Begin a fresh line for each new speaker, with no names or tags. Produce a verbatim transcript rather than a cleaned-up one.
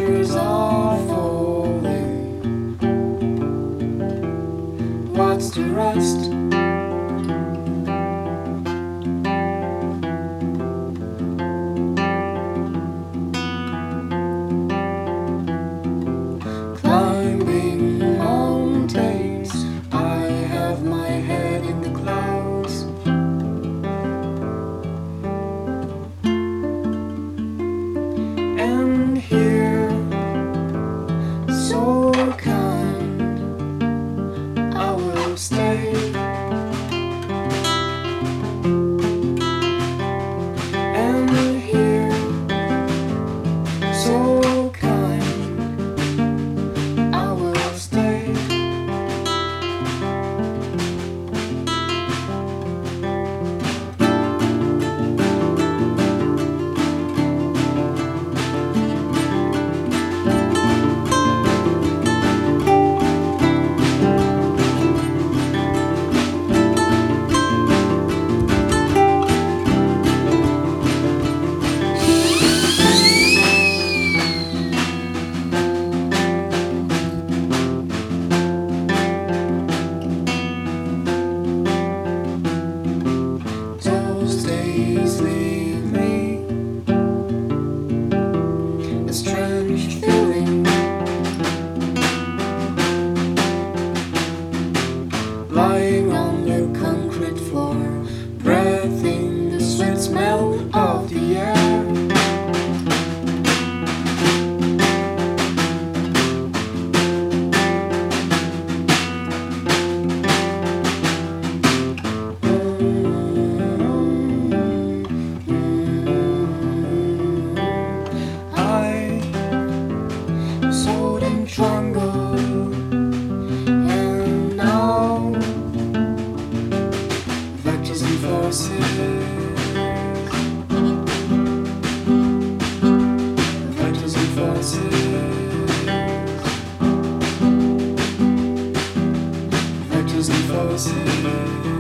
Pictures are falling. What's the rest? Climbing mountains, I have my head in the clouds. And here, so kind, I will stay. And here, so kind, I will stay. Those days leave me a strange feeling, lying on the concrete floor, breathing the sweet smell of the air. Sold in jungle, and now vectors and forces, vectors and forces, vectors and forces.